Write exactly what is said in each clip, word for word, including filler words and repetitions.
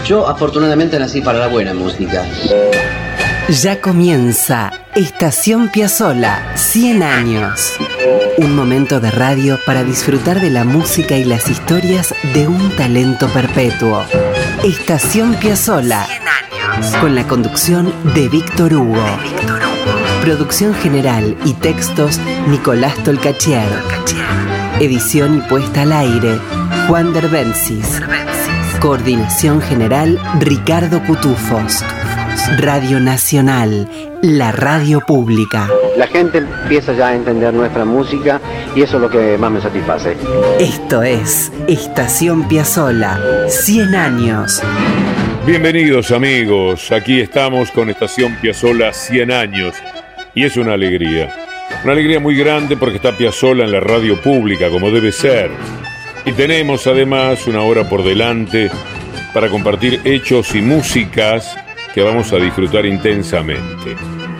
Yo afortunadamente nací para la buena música. Ya comienza Estación Piazzolla, cien años. Un momento de radio para disfrutar de la música y las historias de un talento perpetuo. Estación Piazzolla, cien años. Con la conducción de Víctor Hugo. De Víctor Hugo. Producción general y textos, Nicolás Tolcachier. Edición y puesta al aire, Juan Derbencis. Coordinación general, Ricardo Cutufos. Radio Nacional, la radio pública. La gente empieza ya a entender nuestra música y eso es lo que más me satisface. Esto es Estación Piazzolla, cien años. Bienvenidos amigos, aquí estamos con Estación Piazzolla, cien años. Y es una alegría, una alegría muy grande porque está Piazzolla en la radio pública como debe ser. Y tenemos además una hora por delante para compartir hechos y músicas que vamos a disfrutar intensamente.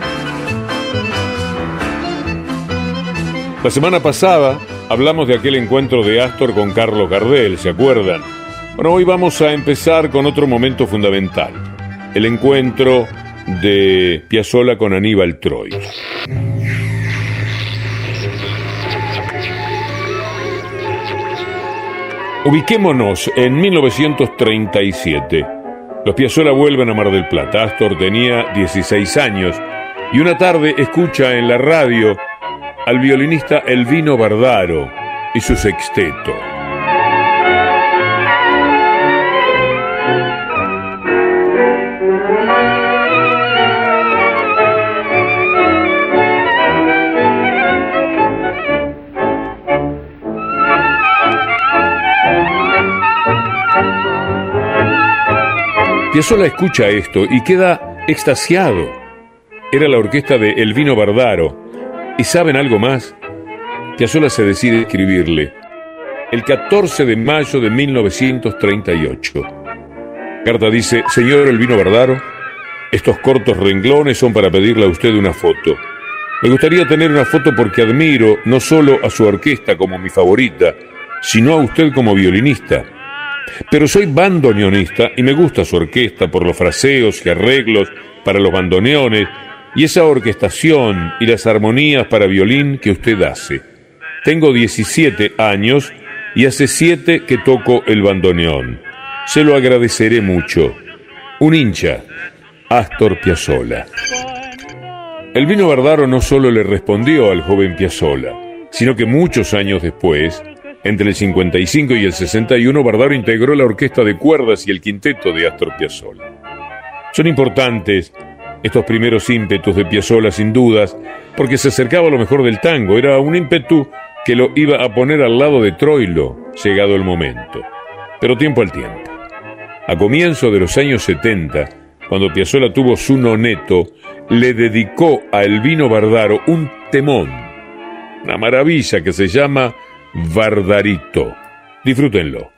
La semana pasada hablamos de aquel encuentro de Astor con Carlos Gardel, ¿se acuerdan? Bueno, hoy vamos a empezar con otro momento fundamental, el encuentro de Piazzolla con Aníbal Troilo. Ubiquémonos en mil novecientos treinta y siete. Los Piazzolla vuelven a Mar del Plata. Astor tenía dieciséis años y una tarde escucha en la radio al violinista Elvino Bardaro y su sexteto. Piazzolla escucha esto y queda extasiado. Era la orquesta de Elvino Bardaro. ¿Y saben algo más? Piazzolla se decide escribirle el catorce de mayo de mil novecientos treinta y ocho. Carta dice: señor Elvino Bardaro, estos cortos renglones son para pedirle a usted una foto. Me gustaría tener una foto porque admiro no solo a su orquesta como mi favorita, sino a usted como violinista. Pero soy bandoneonista y me gusta su orquesta por los fraseos y arreglos para los bandoneones y esa orquestación y las armonías para violín que usted hace. Tengo diecisiete años y hace siete que toco el bandoneón. Se lo agradeceré mucho. Un hincha, Astor Piazzolla. Elvino Bardaro no solo le respondió al joven Piazzolla, sino que muchos años después, entre el cincuenta y cinco y el sesenta y uno, Bardaro integró la orquesta de cuerdas y el quinteto de Astor Piazzolla. Son importantes estos primeros ímpetus de Piazzolla, sin dudas, porque se acercaba a lo mejor del tango. Era un ímpetu que lo iba a poner al lado de Troilo, llegado el momento. Pero tiempo al tiempo. A comienzo de los años setenta, cuando Piazzolla tuvo su noneto, le dedicó a Elvino Bardaro un temón, una maravilla que se llama Bardarito. Disfrútenlo.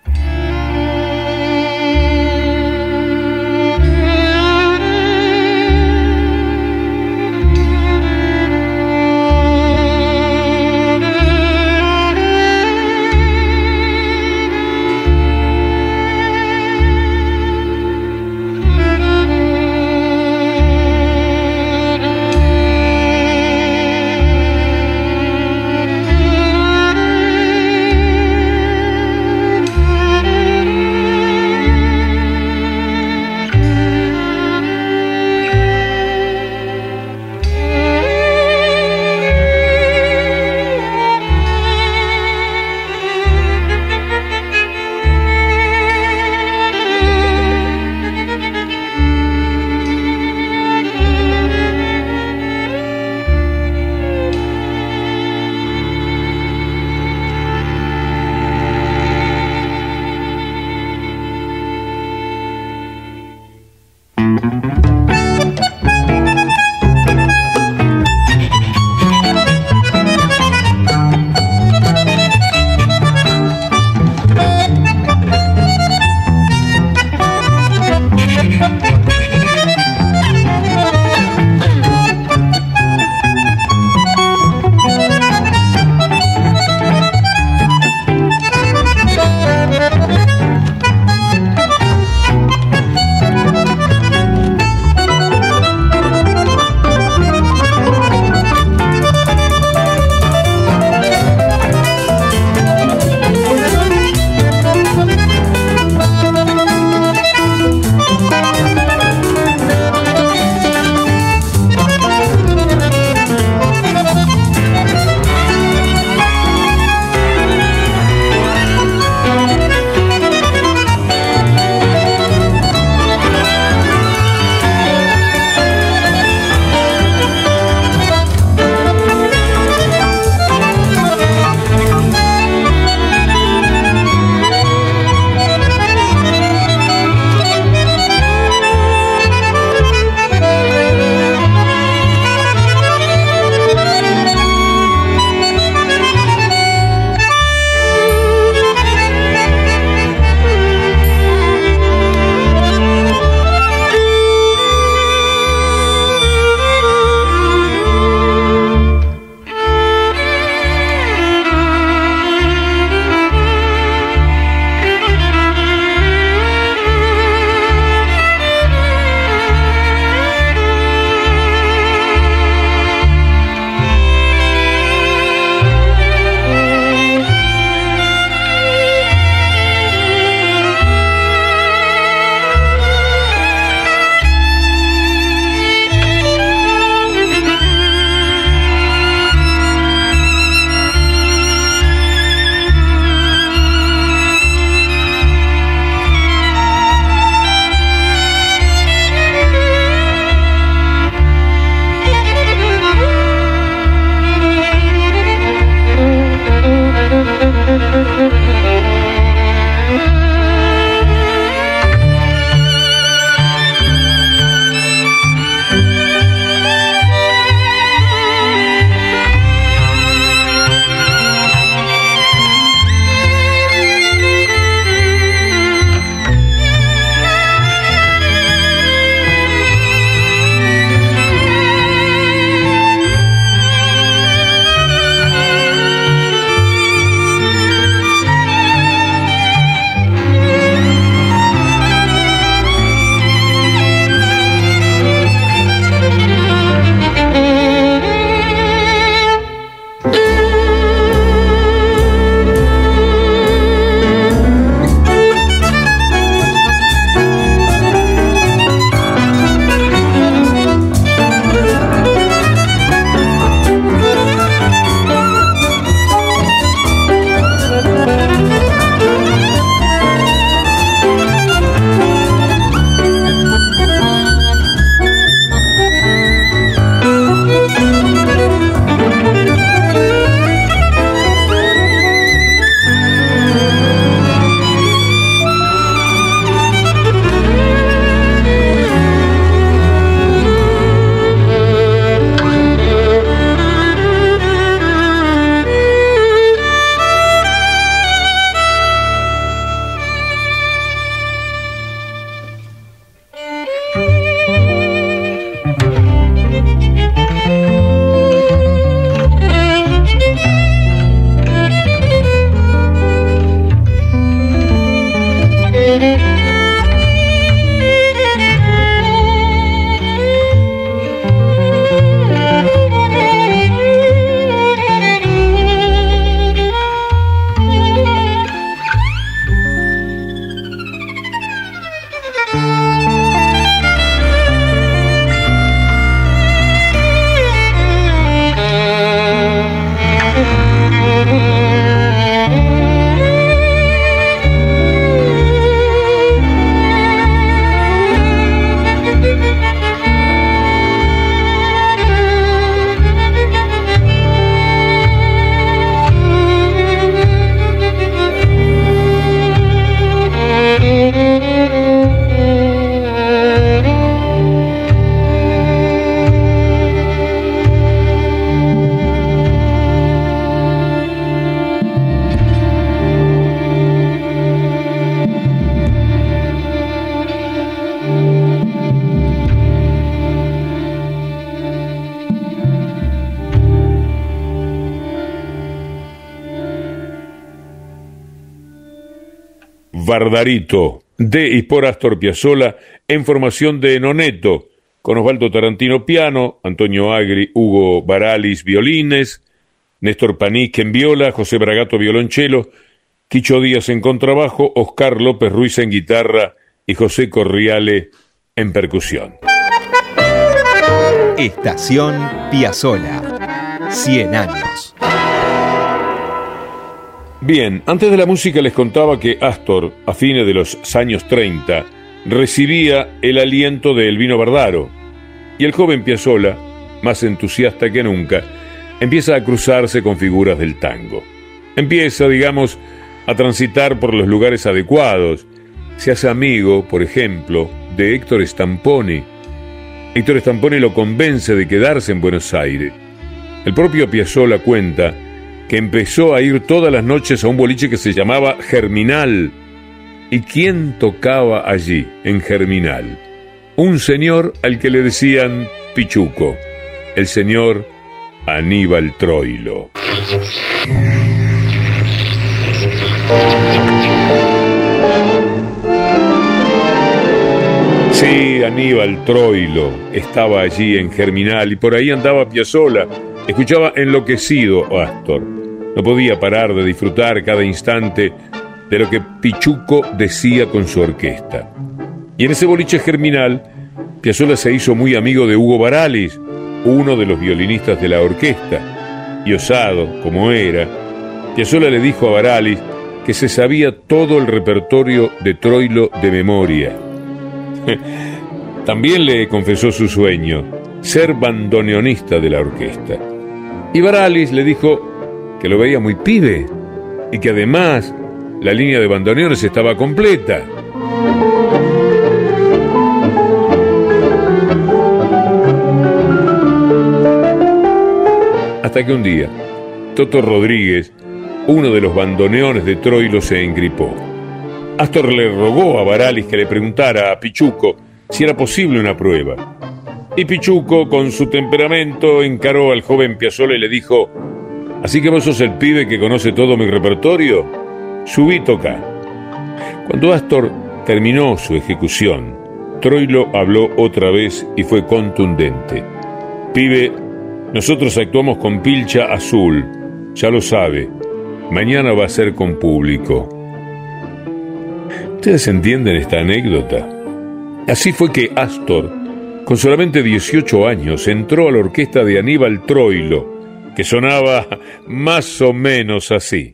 Bardarito, de y por Astor Piazzolla, en formación de noneto, con Osvaldo Tarantino piano, Antonio Agri, Hugo Baralis violines, Néstor Panic en viola, José Bragato violonchelo, Quicho Díaz en contrabajo, Oscar López Ruiz en guitarra y José Corriale en percusión. Estación Piazzolla, cien años. Bien, antes de la música les contaba que Astor, a fines de los años treinta, recibía el aliento de Elvino Bardaro, y el joven Piazzolla, más entusiasta que nunca, empieza a cruzarse con figuras del tango. Empieza, digamos, a transitar por los lugares adecuados. Se hace amigo, por ejemplo, de Héctor Stamponi. Héctor Stamponi lo convence de quedarse en Buenos Aires. El propio Piazzolla cuenta que empezó a ir todas las noches a un boliche que se llamaba Germinal. ¿Y quién tocaba allí, en Germinal? Un señor al que le decían Pichuco, el señor Aníbal Troilo. Sí, Aníbal Troilo estaba allí en Germinal y por ahí andaba Piazzolla. Escuchaba enloquecido a Astor. No podía parar de disfrutar cada instante de lo que Pichuco decía con su orquesta. Y en ese boliche Germinal, Piazzolla se hizo muy amigo de Hugo Baralis, uno de los violinistas de la orquesta. Y osado, como era, Piazzolla le dijo a Baralis que se sabía todo el repertorio de Troilo de memoria. También le confesó su sueño, ser bandoneonista de la orquesta. Y Baralis le dijo que lo veía muy pibe y que además la línea de bandoneones estaba completa. Hasta que un día, Toto Rodríguez, uno de los bandoneones de Troilo, se engripó. Astor le rogó a Baralis que le preguntara a Pichuco si era posible una prueba. Y Pichuco, con su temperamento, encaró al joven Piazzolla y le dijo: «¿Así que vos sos el pibe que conoce todo mi repertorio? Subí, toca». Cuando Astor terminó su ejecución, Troilo habló otra vez y fue contundente: «Pibe, nosotros actuamos con pilcha azul, ya lo sabe. Mañana va a ser con público». ¿Ustedes entienden esta anécdota? Así fue que Astor, con solamente dieciocho años, entró a la orquesta de Aníbal Troilo, que sonaba más o menos así.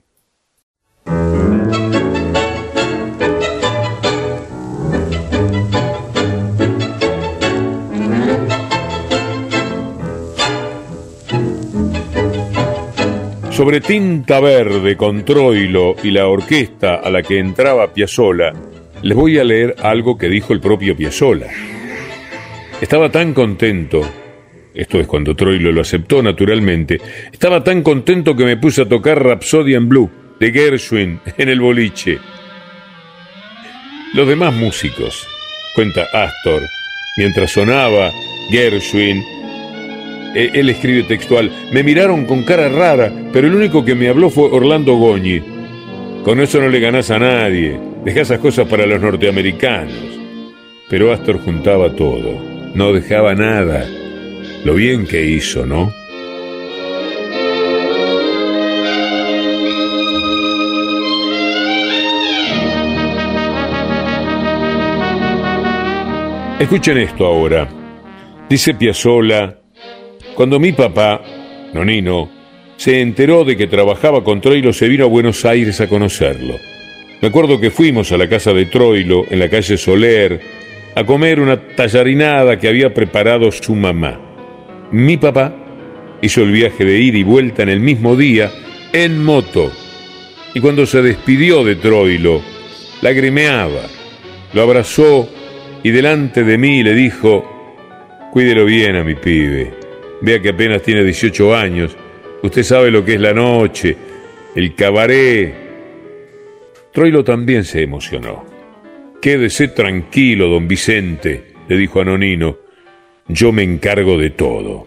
Sobre Tinta Verde con Troilo y la orquesta a la que entraba Piazzolla, les voy a leer algo que dijo el propio Piazzolla. Estaba tan contento, esto es cuando Troilo lo aceptó naturalmente, estaba tan contento que me puse a tocar Rhapsody in Blue de Gershwin en el boliche. Los demás músicos, cuenta Astor, mientras sonaba Gershwin, él escribe textual: me miraron con cara rara, pero el único que me habló fue Orlando Goñi. Con eso no le ganás a nadie, dejá esas cosas para los norteamericanos. Pero Astor juntaba todo, no dejaba nada. Lo bien que hizo, ¿no? Escuchen esto ahora. Dice Piazzolla: cuando mi papá, Nonino, se enteró de que trabajaba con Troilo, se vino a Buenos Aires a conocerlo. Me acuerdo que fuimos a la casa de Troilo, en la calle Soler, a comer una tallarinada que había preparado su mamá. Mi papá hizo el viaje de ida y vuelta en el mismo día, en moto. Y cuando se despidió de Troilo, lagrimeaba, lo abrazó y delante de mí le dijo: cuídelo bien a mi pibe, vea que apenas tiene dieciocho años, usted sabe lo que es la noche, el cabaret. Troilo también se emocionó. Quédese tranquilo, don Vicente, le dijo a Nonino, yo me encargo de todo.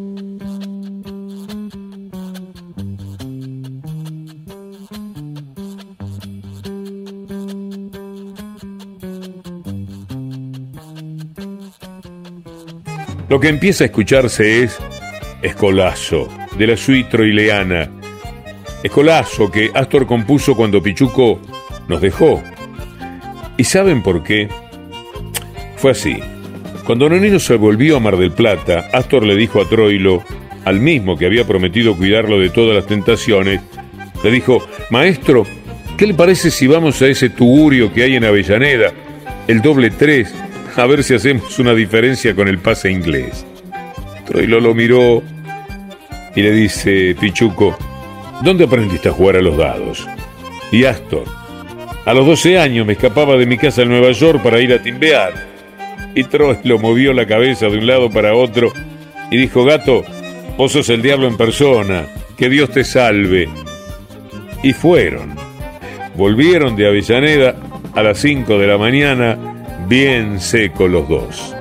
Lo que empieza a escucharse es Escolazo, de la suite troileana. Escolazo que Astor compuso cuando Pichuco nos dejó. ¿Y saben por qué? Fue así. Cuando Nonino se volvió a Mar del Plata, Astor le dijo a Troilo, al mismo que había prometido cuidarlo de todas las tentaciones, le dijo: maestro, ¿qué le parece si vamos a ese tugurio que hay en Avellaneda, el doble tres, a ver si hacemos una diferencia con el pase inglés? Troilo lo miró y le dice: Pichuco, ¿dónde aprendiste a jugar a los dados? Y Astor: a los doce años me escapaba de mi casa en Nueva York para ir a timbear. Y Troilo movió la cabeza de un lado para otro y dijo: gato, vos sos el diablo en persona, que Dios te salve. Y fueron. Volvieron de Avellaneda a las cinco de la mañana, bien secos los dos.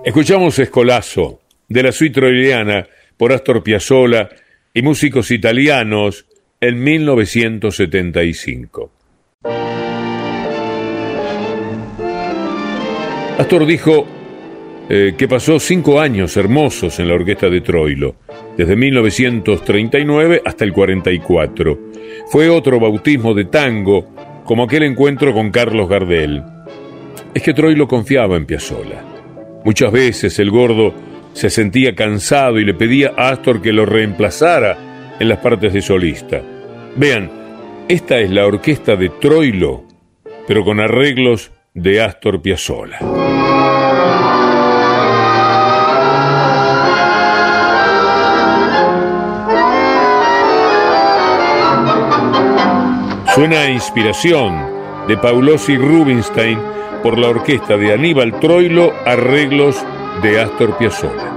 Escuchamos Escolazo, de la suite troiliana, por Astor Piazzolla y músicos italianos en mil novecientos setenta y cinco. Astor dijo eh, que pasó cinco años hermosos en la orquesta de Troilo, desde mil novecientos treinta y nueve hasta el cuarenta y cuatro. Fue otro bautismo de tango, como aquel encuentro con Carlos Gardel. Es que Troilo confiaba en Piazzolla. Muchas veces el gordo se sentía cansado y le pedía a Astor que lo reemplazara en las partes de solista. Vean, esta es la orquesta de Troilo, pero con arreglos de Astor Piazzolla. Suena Inspiración, de Paulosi Rubinstein, por la orquesta de Aníbal Troilo, arreglos de Astor Piazzolla.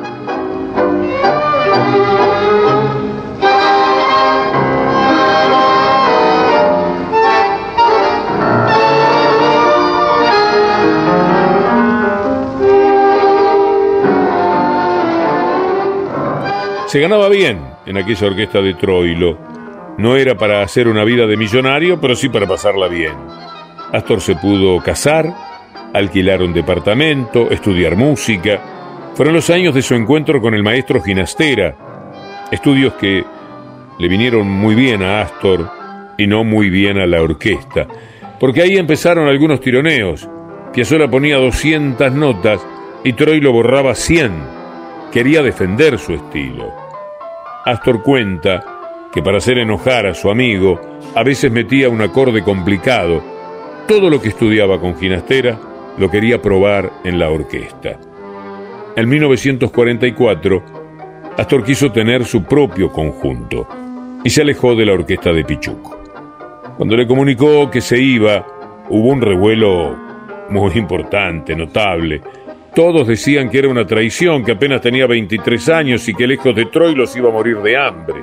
Se ganaba bien en aquella orquesta de Troilo. No era para hacer una vida de millonario, pero sí para pasarla bien. Astor se pudo casar, alquilar un departamento, estudiar música. Fueron los años de su encuentro con el maestro Ginastera, estudios que le vinieron muy bien a Astor y no muy bien a la orquesta, porque ahí empezaron algunos tironeos. Piazzolla ponía doscientas notas y Troilo borraba cien. Quería defender su estilo. Astor cuenta que para hacer enojar a su amigo a veces metía un acorde complicado. Todo lo que estudiaba con Ginastera lo quería probar en la orquesta. En mil novecientos cuarenta y cuatro, Astor quiso tener su propio conjunto y se alejó de la orquesta de Pichuco. Cuando le comunicó que se iba, hubo un revuelo muy importante, notable. Todos decían que era una traición, que apenas tenía veintitrés años y que lejos de Troilo se iba a morir de hambre.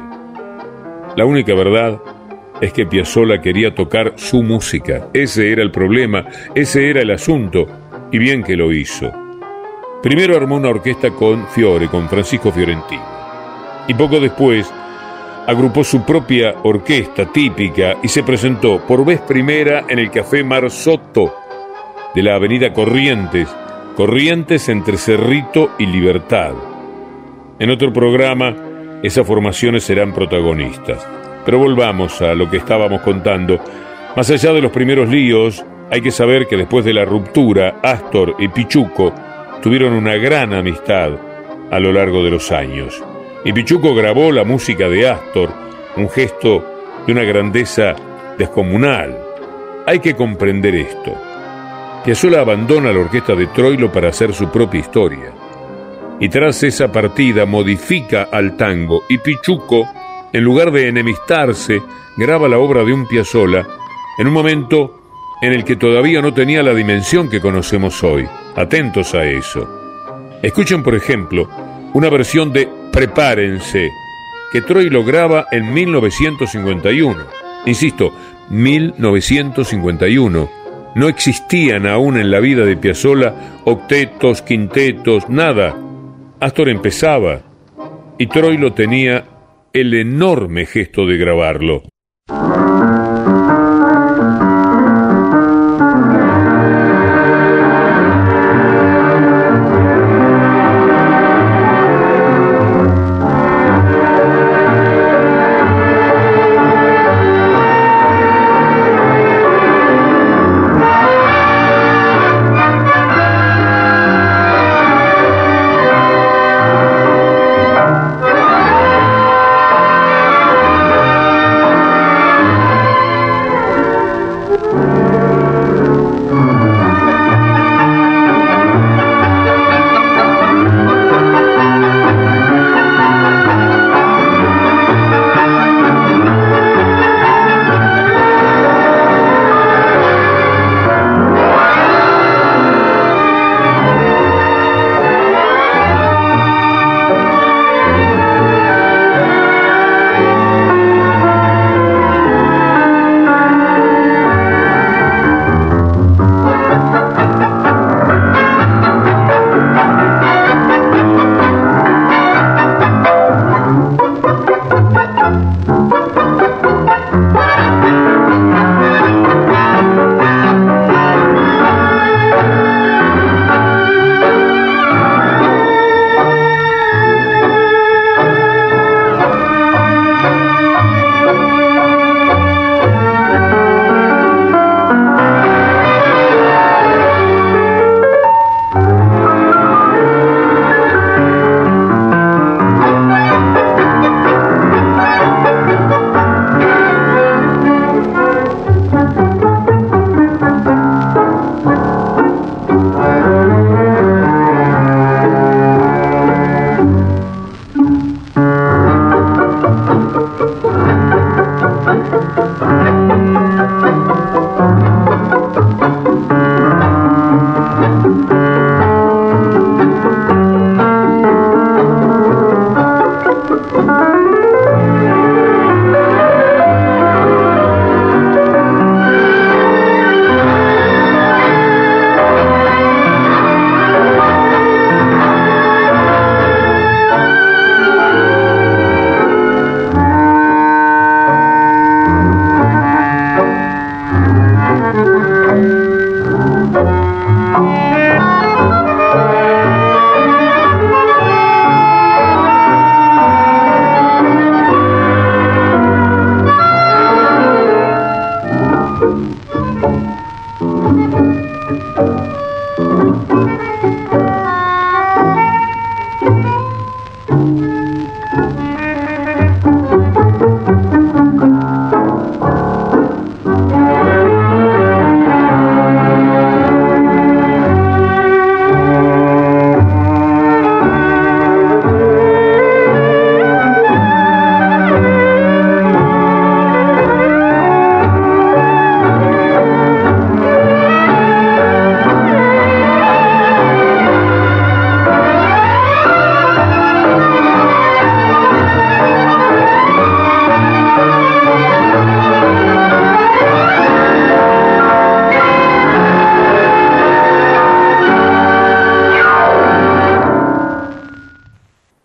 La única verdad es que Piazzolla quería tocar su música. Ese era el problema, ese era el asunto, y bien que lo hizo. Primero armó una orquesta con Fiore, con Francisco Fiorentino, y poco después agrupó su propia orquesta típica y se presentó por vez primera en el Café Mar Sotto de la avenida Corrientes, Corrientes entre Cerrito y Libertad. En otro programa, esas formaciones serán protagonistas. Pero volvamos a lo que estábamos contando. Más allá de los primeros líos, hay que saber que después de la ruptura, Astor y Pichuco tuvieron una gran amistad a lo largo de los años. Y Pichuco grabó la música de Astor, un gesto de una grandeza descomunal. Hay que comprender esto. Piazzolla abandona la orquesta de Troilo para hacer su propia historia. Y tras esa partida modifica al tango, y Pichuco, en lugar de enemistarse, graba la obra de un Piazzolla en un momento en el que todavía no tenía la dimensión que conocemos hoy. Atentos a eso. Escuchen, por ejemplo, una versión de Prepárense, que Troilo graba en mil novecientos cincuenta y uno. Insisto, mil novecientos cincuenta y uno. No existían aún en la vida de Piazzolla octetos, quintetos, nada. Astor empezaba y Troilo tenía el enorme gesto de grabarlo.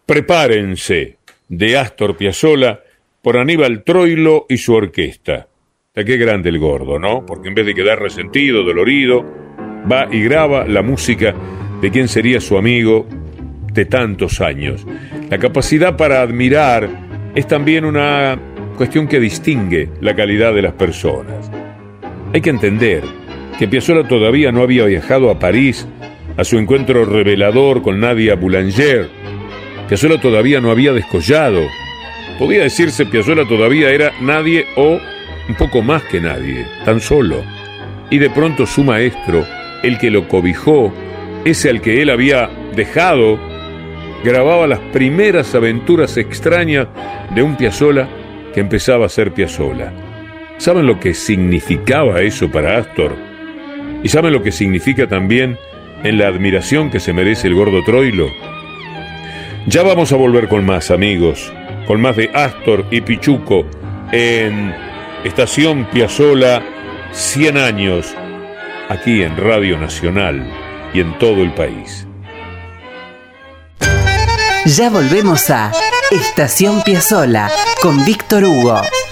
Prepárense, de Astor Piazzolla, por Aníbal Troilo y su orquesta. Está qué grande el gordo, ¿no? Porque en vez de quedar resentido, dolorido, va y graba la música de quien sería su amigo de tantos años. La capacidad para admirar es también una cuestión que distingue la calidad de las personas. Hay que entender que Piazzolla todavía no había viajado a París a su encuentro revelador con Nadia Boulanger. Piazzolla todavía no había descollado. Podía decirse Piazzolla todavía era nadie o un poco más que nadie, tan solo. Y de pronto su maestro, el que lo cobijó, ese al que él había dejado, grababa las primeras aventuras extrañas de un Piazzolla que empezaba a ser Piazzolla. ¿Saben lo que significaba eso para Astor? ¿Y saben lo que significa también en la admiración que se merece el gordo Troilo? Ya vamos a volver con más, amigos, con más de Astor y Pichuco en Estación Piazzolla cien años, aquí en Radio Nacional y en todo el país. Ya volvemos a Estación Piazzolla con Víctor Hugo.